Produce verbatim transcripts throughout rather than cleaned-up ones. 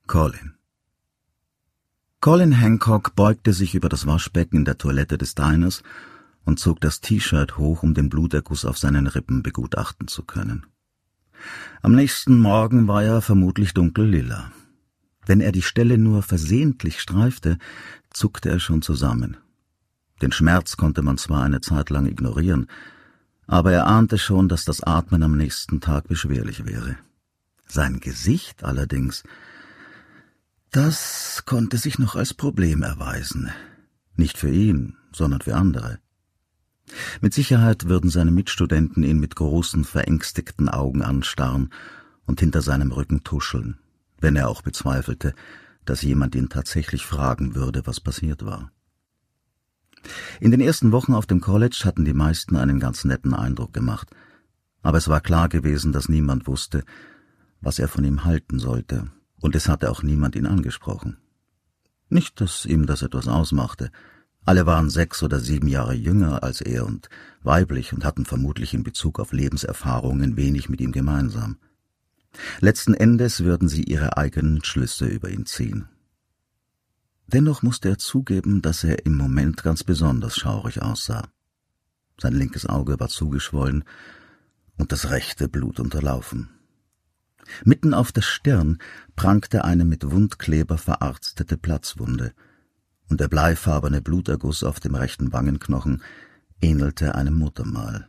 Colin. Colin Hancock beugte sich über das Waschbecken in der Toilette des Diners und zog das T-Shirt hoch, um den Bluterguss auf seinen Rippen begutachten zu können. Am nächsten Morgen war er vermutlich dunkellila. Wenn er die Stelle nur versehentlich streifte, zuckte er schon zusammen. Den Schmerz konnte man zwar eine Zeit lang ignorieren, aber er ahnte schon, dass das Atmen am nächsten Tag beschwerlich wäre. Sein Gesicht allerdings, das konnte sich noch als Problem erweisen. Nicht für ihn, sondern für andere. Mit Sicherheit würden seine Mitstudenten ihn mit großen, verängstigten Augen anstarren und hinter seinem Rücken tuscheln, wenn er auch bezweifelte, dass jemand ihn tatsächlich fragen würde, was passiert war. In den ersten Wochen auf dem College hatten die meisten einen ganz netten Eindruck gemacht, aber es war klar gewesen, dass niemand wusste, was er von ihm halten sollte, und es hatte auch niemand ihn angesprochen. Nicht, dass ihm das etwas ausmachte. Alle waren sechs oder sieben Jahre jünger als er und weiblich und hatten vermutlich in Bezug auf Lebenserfahrungen wenig mit ihm gemeinsam. Letzten Endes würden sie ihre eigenen Schlüsse über ihn ziehen. Dennoch musste er zugeben, dass er im Moment ganz besonders schaurig aussah. Sein linkes Auge war zugeschwollen und das rechte blutunterlaufen. Mitten auf der Stirn prangte eine mit Wundkleber verarztete Platzwunde, und der bleifarbene Bluterguss auf dem rechten Wangenknochen ähnelte einem Muttermal.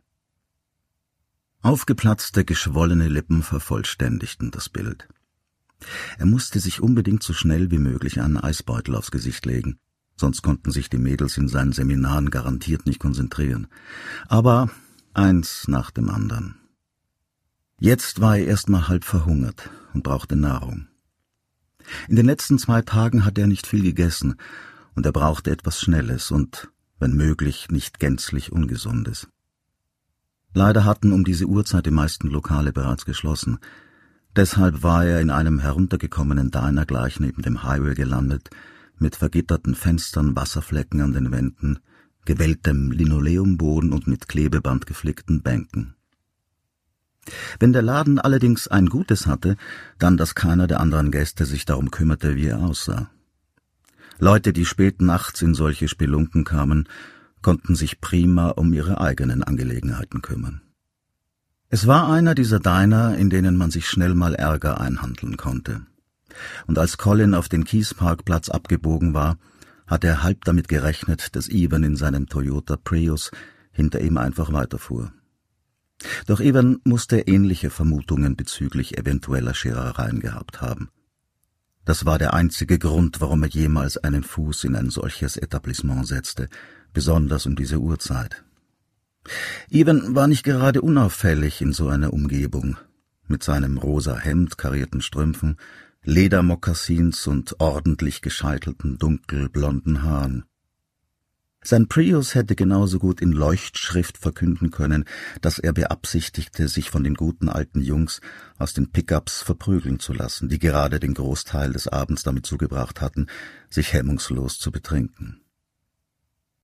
Aufgeplatzte, geschwollene Lippen vervollständigten das Bild. Er musste sich unbedingt so schnell wie möglich einen Eisbeutel aufs Gesicht legen, sonst konnten sich die Mädels in seinen Seminaren garantiert nicht konzentrieren. Aber eins nach dem anderen. Jetzt war er erst mal halb verhungert und brauchte Nahrung. In den letzten zwei Tagen hatte er nicht viel gegessen, und er brauchte etwas Schnelles und, wenn möglich, nicht gänzlich Ungesundes. Leider hatten um diese Uhrzeit die meisten Lokale bereits geschlossen. Deshalb war er in einem heruntergekommenen Diner gleich neben dem Highway gelandet, mit vergitterten Fenstern, Wasserflecken an den Wänden, gewelltem Linoleumboden und mit Klebeband geflickten Bänken. Wenn der Laden allerdings ein Gutes hatte, dann, dass keiner der anderen Gäste sich darum kümmerte, wie er aussah. Leute, die spät nachts in solche Spelunken kamen, konnten sich prima um ihre eigenen Angelegenheiten kümmern. Es war einer dieser Diner, in denen man sich schnell mal Ärger einhandeln konnte. Und als Colin auf den Kiesparkplatz abgebogen war, hatte er halb damit gerechnet, dass Evan in seinem Toyota Prius hinter ihm einfach weiterfuhr. Doch Evan musste ähnliche Vermutungen bezüglich eventueller Scherereien gehabt haben. Das war der einzige Grund, warum er jemals einen Fuß in ein solches Etablissement setzte, besonders um diese Uhrzeit. Evan war nicht gerade unauffällig in so einer Umgebung, mit seinem rosa Hemd, karierten Strümpfen, Ledermokassins und ordentlich gescheitelten dunkelblonden Haaren. Sein Prius hätte genauso gut in Leuchtschrift verkünden können, dass er beabsichtigte, sich von den guten alten Jungs aus den Pickups verprügeln zu lassen, die gerade den Großteil des Abends damit zugebracht hatten, sich hemmungslos zu betrinken.